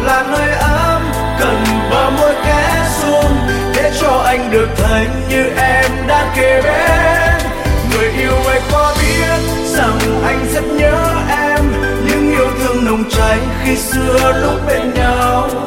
là nơi ấm cần bờ môi khẽ run, để cho anh được thấy như em đã kề bên. Người yêu ơi có biết rằng anh rất nhớ em, những yêu thương nồng cháy khi xưa lúc bên nhau.